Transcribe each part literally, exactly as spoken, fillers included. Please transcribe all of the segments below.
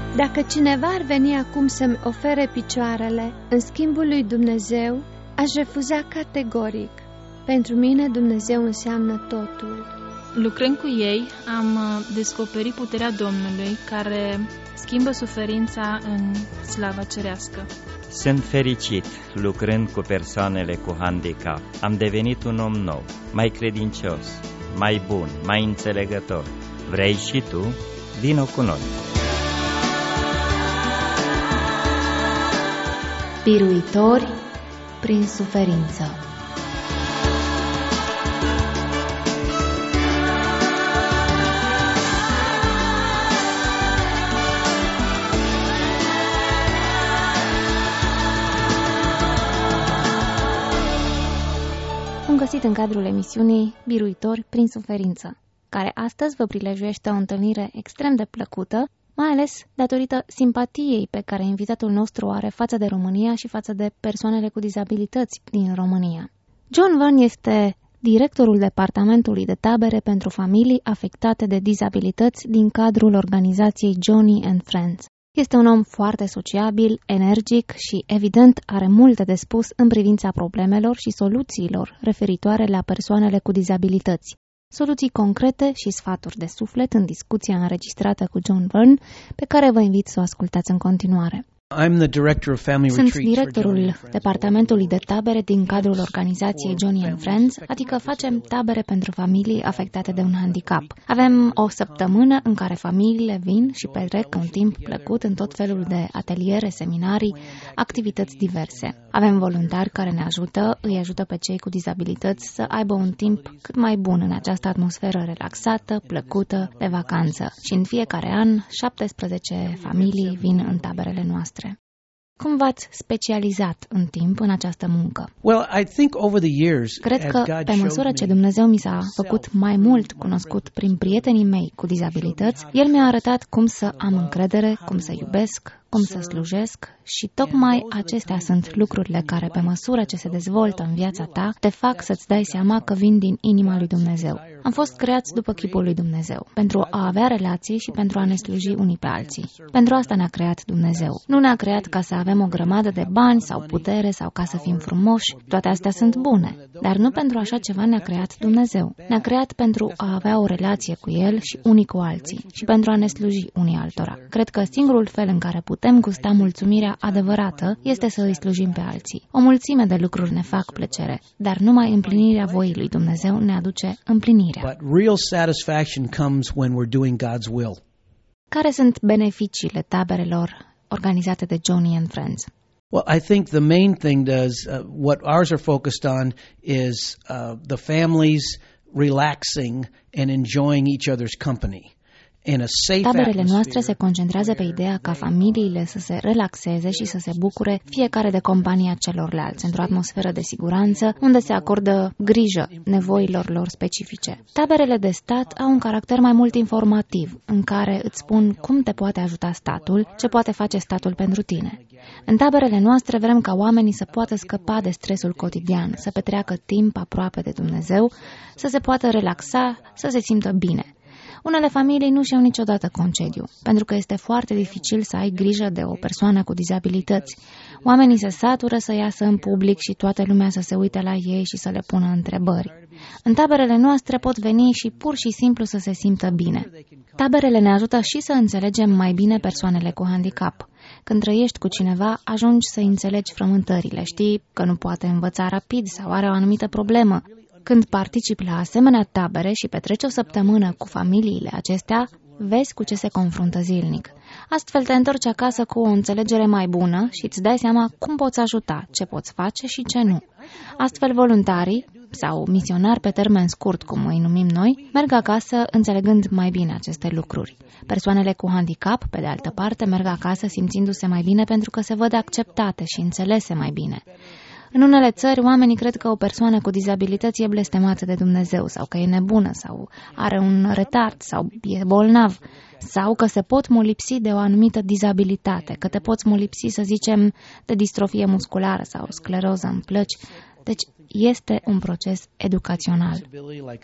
Dacă cineva ar veni acum să-mi ofere picioarele în schimbul lui Dumnezeu, aș refuza categoric. Pentru mine Dumnezeu înseamnă totul. Lucrând cu ei, am descoperit puterea Domnului care schimbă suferința în slava cerească. Sunt fericit lucrând cu persoanele cu handicap. Am devenit un om nou, mai credincios, mai bun, mai înțelegător. Vrei și tu? Vino cu noi! Biruitori prin suferință. Bun găsit în cadrul emisiunii Biruitori prin suferință, care astăzi vă prilejuiește o întâlnire extrem de plăcută, mai ales datorită simpatiei pe care invitatul nostru o are față de România și față de persoanele cu dizabilități din România. John Verne este directorul departamentului de tabere pentru familii afectate de dizabilități din cadrul organizației Joni and Friends. Este un om foarte sociabil, energic și, evident, are multe de spus în privința problemelor și soluțiilor referitoare la persoanele cu dizabilități. Soluții concrete și sfaturi de suflet în discuția înregistrată cu John Verne, pe care vă invit să o ascultați în continuare. Sunt directorul departamentului de tabere din cadrul organizației Joni and Friends, adică facem tabere pentru familii afectate de un handicap. Avem o săptămână în care familiile vin și petrec un timp plăcut în tot felul de ateliere, seminarii, activități diverse. Avem voluntari care ne ajută, îi ajută pe cei cu dizabilități să aibă un timp cât mai bun în această atmosferă relaxată, plăcută, de vacanță. Și în fiecare an, șaptesprezece familii vin în taberele noastre. Cum v-ați specializat în timp în această muncă? Cred că, pe măsură ce Dumnezeu mi s-a făcut mai mult cunoscut prin prietenii mei cu dizabilități, El mi-a arătat cum să am încredere, cum să iubesc, cum să slujesc și tocmai acestea sunt lucrurile care, pe măsură ce se dezvoltă în viața ta, te fac să-ți dai seama că vin din inima lui Dumnezeu. Am fost creați după chipul lui Dumnezeu, pentru a avea relații și pentru a ne sluji unii pe alții. Pentru asta ne-a creat Dumnezeu. Nu ne-a creat ca să avem o grămadă de bani sau putere sau ca să fim frumoși. Toate astea sunt bune, dar nu pentru așa ceva ne-a creat Dumnezeu. Ne-a creat pentru a avea o relație cu El și unii cu alții și pentru a ne sluji unii altora. Cred că singurul fel în care putem gusta mulțumirea adevărată este să îi slujim pe alții. O mulțime de lucruri ne fac plăcere, dar numai împlinirea voii lui Dumnezeu ne aduce împlinirea. Care sunt beneficiile taberelor organizate de Joni and Friends? Well, I think the main thing does uh, what ours are focused on is uh, the families relaxing and enjoying each other's company. Taberele noastre se concentrează pe ideea ca familiile să se relaxeze și să se bucure fiecare de compania celorlalți, într-o atmosferă de siguranță, unde se acordă grijă nevoilor lor specifice. Taberele de stat au un caracter mai mult informativ, în care îți spun cum te poate ajuta statul, ce poate face statul pentru tine. În taberele noastre vrem ca oamenii să poată scăpa de stresul cotidian, să petreacă timp aproape de Dumnezeu, să se poată relaxa, să se simtă bine. Unele familii nu și-au niciodată concediu, pentru că este foarte dificil să ai grijă de o persoană cu dizabilități. Oamenii se satură să iasă în public și toată lumea să se uite la ei și să le pună întrebări. În taberele noastre pot veni și pur și simplu să se simtă bine. Taberele ne ajută și să înțelegem mai bine persoanele cu handicap. Când trăiești cu cineva, ajungi să înțelegi frământările, știi că nu poate învăța rapid sau are o anumită problemă. Când participi la asemenea tabere și petreci o săptămână cu familiile acestea, vezi cu ce se confruntă zilnic. Astfel te întorci acasă cu o înțelegere mai bună și îți dai seama cum poți ajuta, ce poți face și ce nu. Astfel voluntarii, sau misionari pe termen scurt, cum îi numim noi, merg acasă înțelegând mai bine aceste lucruri. Persoanele cu handicap, pe de altă parte, merg acasă simțindu-se mai bine pentru că se văd acceptate și înțelese mai bine. În unele țări, oamenii cred că o persoană cu dizabilități e blestemată de Dumnezeu sau că e nebună sau are un retard sau e bolnav sau că se pot molipsi de o anumită dizabilitate, că te poți molipsi, să zicem, de distrofie musculară sau scleroză în plăci. Deci este un proces educațional.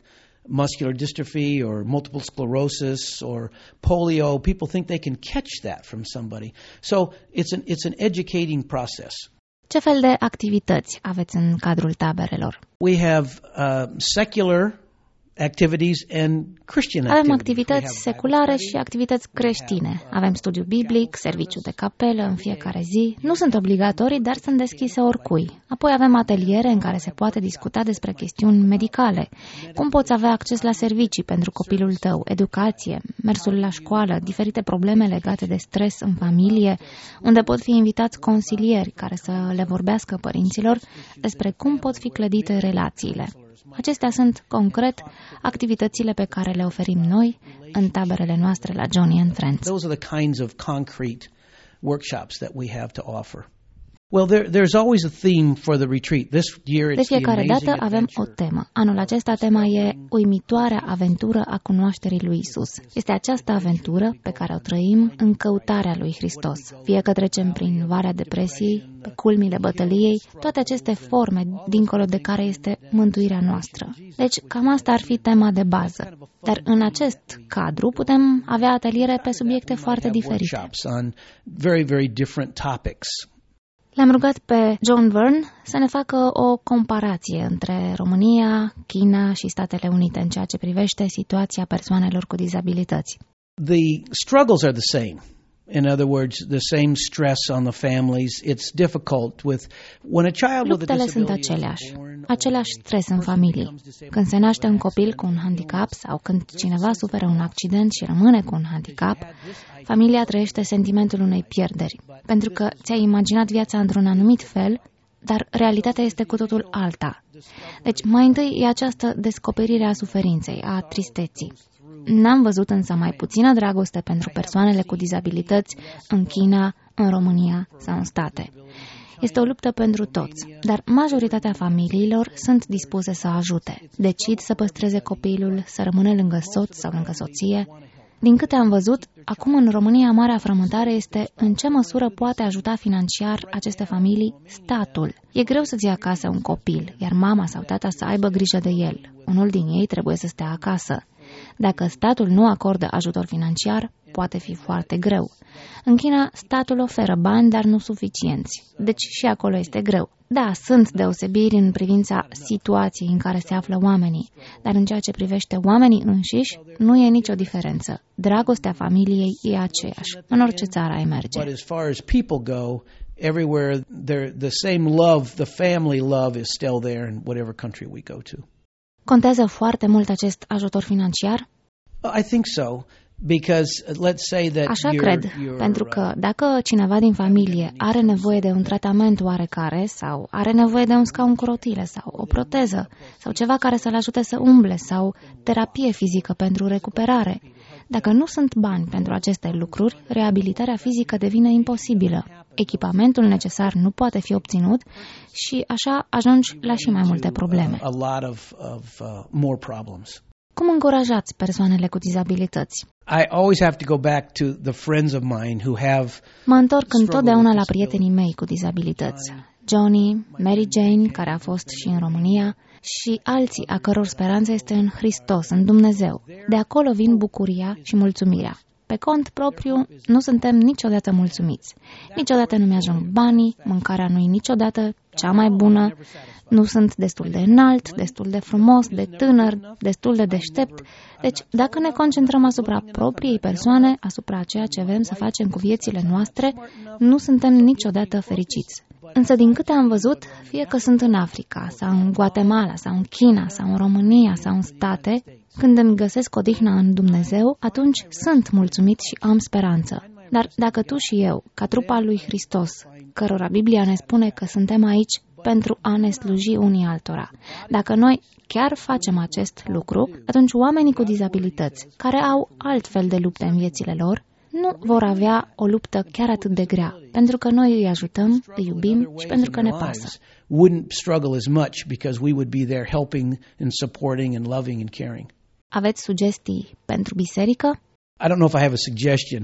muscular dystrophy or multiple sclerosis or polio, people think they can catch that from somebody. So it's an it's an educating process. Ce fel de activități aveți în cadrul taberelor? We have uh, secular activities and Christian activities. Avem activități seculare și activități creștine. Avem studiu biblic, serviciu de capelă în fiecare zi. Nu sunt obligatorii, dar sunt deschise oricui. Apoi avem ateliere în care se poate discuta despre chestiuni medicale. Cum poți avea acces la servicii pentru copilul tău, educație, mersul la școală, diferite probleme legate de stres în familie, unde pot fi invitați consilieri care să le vorbească părinților despre cum pot fi clădite relațiile. Acestea sunt, concret, activitățile pe care le oferim noi în taberele noastre la Joni and Friends. Those are the kinds of concrete workshops that we have to offer. Well, there, there's always a theme for the retreat. This year it's De fiecare the amazing dată avem o adventure. temă. Anul acesta tema e uimitoarea aventură a cunoașterii lui Isus. Este această aventură pe care o trăim în căutarea lui Hristos. Fie că trecem prin Valea Depresiei, pe culmile bătăliei, toate aceste forme dincolo de care este mântuirea noastră. Deci cam asta ar fi tema de bază. Dar în acest cadru putem avea ateliere pe subiecte foarte diferite. Workshops on very, very different topics. L-am rugat pe John Verne să ne facă o comparație între România, China și Statele Unite în ceea ce privește situația persoanelor cu dizabilități. The struggles are the same. In other words, the same stress on the families. It's difficult with when a child with a Luptele sunt disability aceleași, is born, același stres în familii. Când se naște un copil cu un handicap sau când cineva suferă un accident și rămâne cu un handicap, familia trăiește sentimentul unei pierderi, pentru că ți-ai imaginat viața într-un anumit fel, dar realitatea este cu totul alta. Deci, mai întâi e această descoperire a suferinței, a tristeții. N-am văzut însă mai puțină dragoste pentru persoanele cu dizabilități în China, în România sau în state. Este o luptă pentru toți, dar majoritatea familiilor sunt dispuse să ajute. Decid să păstreze copilul, să rămână lângă soț sau lângă soție. Din câte am văzut, acum în România marea frământare este în ce măsură poate ajuta financiar aceste familii statul. E greu să-ți iei acasă un copil, iar mama sau tata să aibă grijă de el. Unul din ei trebuie să stea acasă. Dacă statul nu acordă ajutor financiar, poate fi foarte greu. În China, statul oferă bani, dar nu suficienți. Deci și acolo este greu. Da, sunt deosebiri în privința situației în care se află oamenii, dar în ceea ce privește oamenii înșiși, nu e nicio diferență. Dragostea familiei e aceeași, în orice țară ai merge. But as far as people go, everywhere there the same love, the family love is still there in whatever country we go to. Contează foarte mult acest ajutor financiar? I think so. Because let's say that Așa you're, cred, you're, pentru că dacă cineva din familie are nevoie de un tratament oarecare sau are nevoie de un scaun cu rotile sau o proteză sau ceva care să-l ajute să umble sau terapie fizică pentru recuperare, dacă nu sunt bani pentru aceste lucruri, reabilitarea fizică devine imposibilă. Echipamentul necesar nu poate fi obținut și așa ajungi la și mai multe probleme. a lot of, of uh, more problems. Cum încurajați persoanele cu dizabilități? I always have to go back to the friends of mine who have Mă întorc întotdeauna la prietenii mei cu dizabilități. Johnny, Mary Jane, care a fost și în România, și alții a căror speranță este în Hristos, în Dumnezeu. De acolo vin bucuria și mulțumirea. Pe cont propriu, nu suntem niciodată mulțumiți. Niciodată nu mi-ajung banii, mâncarea nu e niciodată cea mai bună, nu sunt destul de înalt, destul de frumos, de tânăr, destul de deștept. Deci, dacă ne concentrăm asupra propriei persoane, asupra ceea ce vrem să facem cu viețile noastre, nu suntem niciodată fericiți. Însă, din câte am văzut, fie că sunt în Africa, sau în Guatemala, sau în China, sau în România, sau în state, când îmi găsesc odihna în Dumnezeu, atunci sunt mulțumit și am speranță. Dar dacă tu și eu, ca trup al lui Hristos, cărora Biblia ne spune că suntem aici pentru a ne sluji unii altora, dacă noi chiar facem acest lucru, atunci oamenii cu dizabilități, care au altfel de lupte în viețile lor, nu vor avea o luptă chiar atât de grea, pentru că noi îi ajutăm, îi iubim și pentru că ne pasă. Wouldn't struggle as much because we would be there helping and supporting and loving and caring. Aveți sugestii pentru biserică? I don't know if I have a suggestion.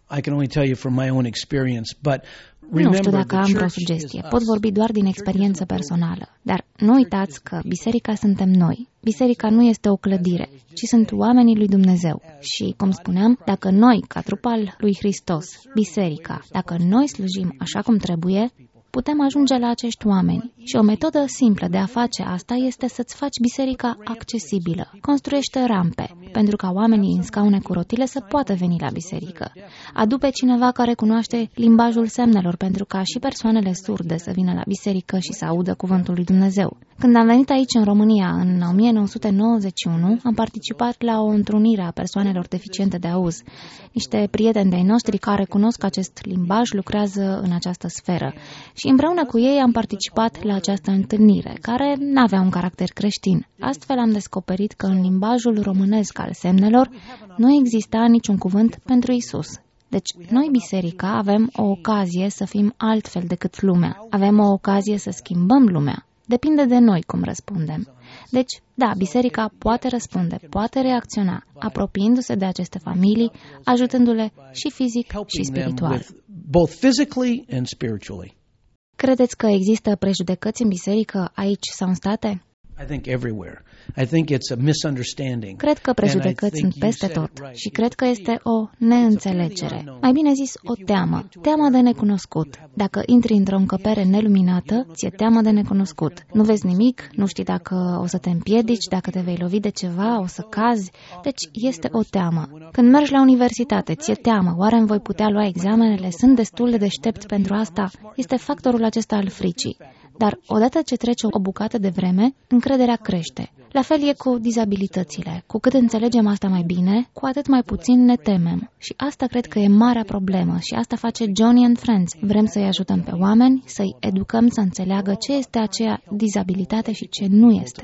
I can only tell you from my own experience, but nu știu dacă am vreo sugestie, pot vorbi doar din experiență personală, dar nu uitați că biserica suntem noi. Biserica nu este o clădire, ci sunt oamenii lui Dumnezeu. Și, cum spuneam, dacă noi, ca trup al lui Hristos, biserica, dacă noi slujim așa cum trebuie, putem ajunge la acești oameni. Și o metodă simplă de a face asta este să-ți faci biserica accesibilă. Construiește rampe, pentru ca oamenii în scaune cu rotile să poată veni la biserică. Adu pe cineva care cunoaște limbajul semnelor, pentru ca și persoanele surde să vină la biserică și să audă cuvântul lui Dumnezeu. Când am venit aici în România în o mie nouă sute nouăzeci și unu, am participat la o întrunire a persoanelor deficiente de auz. Niște prieteni de-ai noștri care cunosc acest limbaj lucrează în această sferă. Și împreună cu ei am participat la această întâlnire, care n-avea un caracter creștin. Astfel am descoperit că în limbajul românesc al semnelor nu exista niciun cuvânt pentru Isus. Deci, noi, biserica, avem o ocazie să fim altfel decât lumea. Avem o ocazie să schimbăm lumea. Depinde de noi cum răspundem. Deci, da, biserica poate răspunde, poate reacționa, apropiindu-se de aceste familii, ajutându-le și fizic și spiritual. Both physically and spiritually. Credeți că există prejudecăți în biserică aici sau în state? I think everywhere. I think it's a misunderstanding. Cred că prejudecăți sunt peste tot și cred că este o neînțelegere. Mai bine zis, o teamă. Teamă de necunoscut. Dacă intri într-o încăpere neluminată, ți-e teamă de necunoscut. Nu vezi nimic, nu știi dacă o să te împiedici, dacă te vei lovi de ceva, o să cazi. Deci este o teamă. Când mergi la universitate, ți-e teamă. Oare îmi voi putea lua examenele? Sunt destul de deștept pentru asta? Este factorul acesta al fricii. Dar odată ce trece o bucată de vreme, încrederea crește. La fel e cu dizabilitățile. Cu cât înțelegem asta mai bine, cu atât mai puțin ne temem. Și asta cred că e marea problemă și asta face Joni and Friends. Vrem să-i ajutăm pe oameni, să-i educăm să înțeleagă ce este aceea dizabilitate și ce nu este.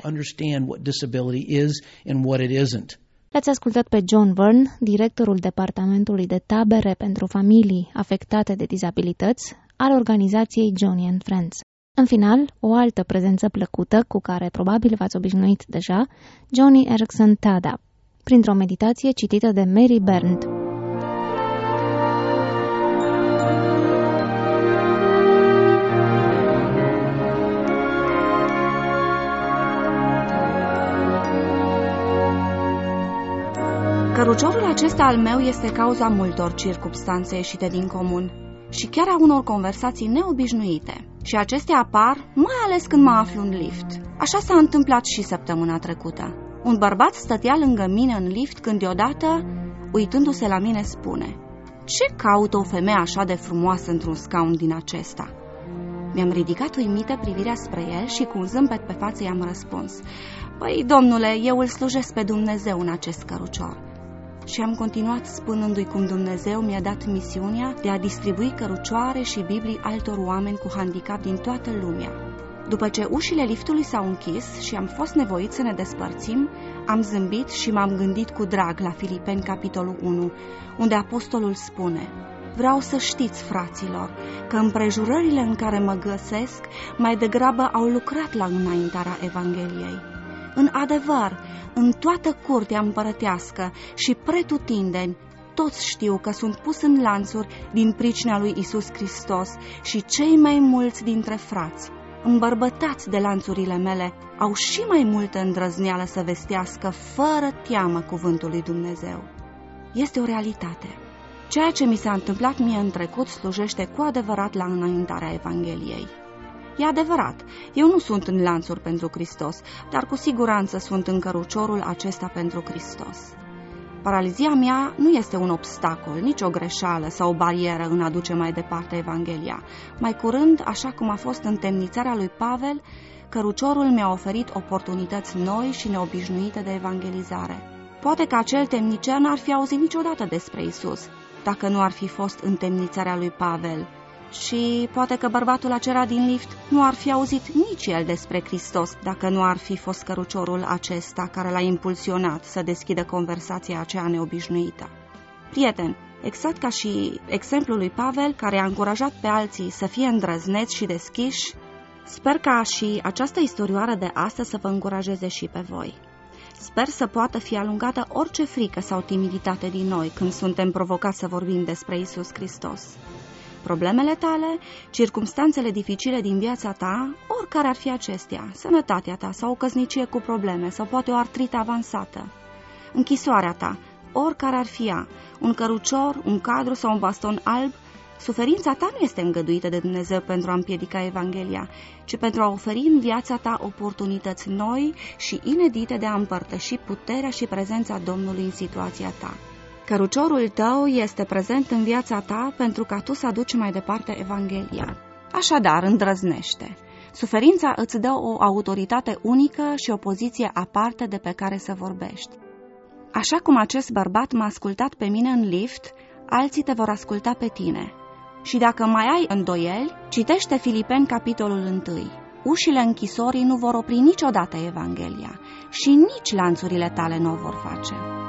L-ați ascultat pe John Verne, directorul Departamentului de Tabere pentru Familii Afectate de Dizabilități al organizației Joni and Friends. În final, o altă prezență plăcută, cu care probabil v-ați obișnuit deja, Joni Eareckson Tada, printr-o meditație citită de Mary Berndt. Căruciorul acesta al meu este cauza multor circumstanțe ieșite din comun și chiar a unor conversații neobișnuite. Și acestea apar mai ales când mă aflu în lift. Așa s-a întâmplat și săptămâna trecută. Un bărbat stătea lângă mine în lift când deodată, uitându-se la mine, spune: "Ce caută o femeie așa de frumoasă într-un scaun din acesta?" Mi-am ridicat uimită privirea spre el și cu un zâmbet pe față i-am răspuns: "Păi, domnule, eu îl slujesc pe Dumnezeu în acest cărucior." Și am continuat spunându-i cum Dumnezeu mi-a dat misiunea de a distribui cărucioare și Biblii altor oameni cu handicap din toată lumea. După ce ușile liftului s-au închis și am fost nevoiți să ne despărțim, am zâmbit și m-am gândit cu drag la Filipeni, capitolul unu, unde apostolul spune: "Vreau să știți, fraților, că împrejurările în care mă găsesc mai degrabă au lucrat la înaintarea Evangheliei. În adevăr, în toată curtea împărătească și pretutindeni, toți știu că sunt pus în lanțuri din pricina lui Isus Hristos și cei mai mulți dintre frați, îmbărbătați de lanțurile mele, au și mai multă îndrăzneală să vestească fără teamă cuvântul lui Dumnezeu." Este o realitate. Ceea ce mi s-a întâmplat mie în trecut slujește cu adevărat la înaintarea Evangheliei. E adevărat, eu nu sunt în lanțuri pentru Hristos, dar cu siguranță sunt în căruciorul acesta pentru Hristos. Paralizia mea nu este un obstacol, nici o greșeală sau o barieră în a duce mai departe Evanghelia. Mai curând, așa cum a fost în temnițarea lui Pavel, căruciorul mi-a oferit oportunități noi și neobișnuite de evangelizare. Poate că acel temnicer n-ar fi auzit niciodată despre Isus, dacă nu ar fi fost în temnițarea lui Pavel. Și poate că bărbatul acela din lift nu ar fi auzit nici el despre Hristos dacă nu ar fi fost căruciorul acesta care l-a impulsionat să deschidă conversația aceea neobișnuită. Prieten, exact ca și exemplul lui Pavel, care a încurajat pe alții să fie îndrăzneți și deschiși, sper ca și această istorioară de astăzi să vă încurajeze și pe voi. Sper să poată fi alungată orice frică sau timiditate din noi când suntem provocați să vorbim despre Iisus Hristos. Problemele tale, circumstanțele dificile din viața ta, oricare ar fi acestea, sănătatea ta sau o căsnicie cu probleme sau poate o artrită avansată, închisoarea ta, oricare ar fi ea, un cărucior, un cadru sau un baston alb, suferința ta nu este îngăduită de Dumnezeu pentru a împiedica Evanghelia, ci pentru a oferi în viața ta oportunități noi și inedite de a împărtăși puterea și prezența Domnului în situația ta. Căruciorul tău este prezent în viața ta pentru ca tu să aduci mai departe Evanghelia. Așadar, îndrăznește. Suferința îți dă o autoritate unică și o poziție aparte de pe care să vorbești. Așa cum acest bărbat m-a ascultat pe mine în lift, alții te vor asculta pe tine. Și dacă mai ai îndoieli, citește Filipeni capitolul unu. Ușile închisorii nu vor opri niciodată Evanghelia și nici lanțurile tale nu o vor face.